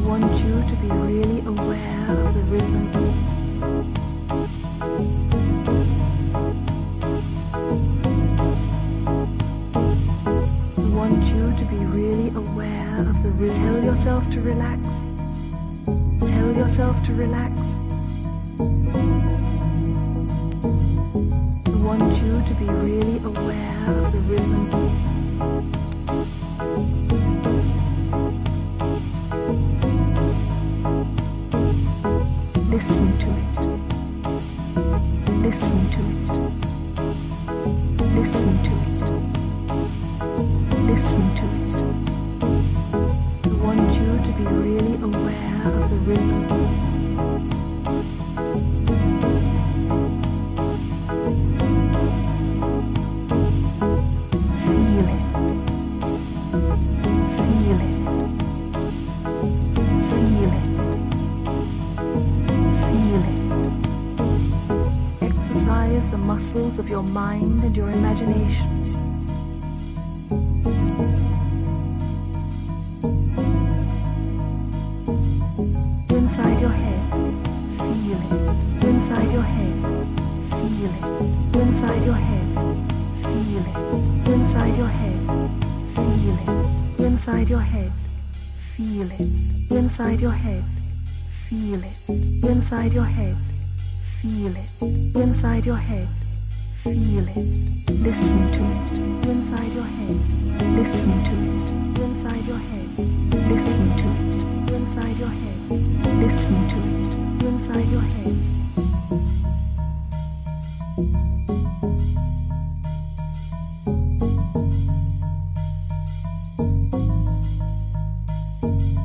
want you to be really aware of the rhythm. I want you to be really aware of the rhythm. Tell yourself to relax. Tell yourself to relax. I want you to be really aware of the rhythm. Listen to it. Listen to it. Listen to it. Listen to it. I want you to be really aware of the rhythm. Feel it. Feel it. Feel it. Feel it. Exercise the muscles of your mind and your imagination. Inside your head, feel it. Inside your head, feel it. Inside your head, feel it. Inside your head, feel it. Inside your head, feel it. Inside your head, feel it. Inside your head, feel it. Inside your head, feel it. Listen to it. Inside your head, listen to it.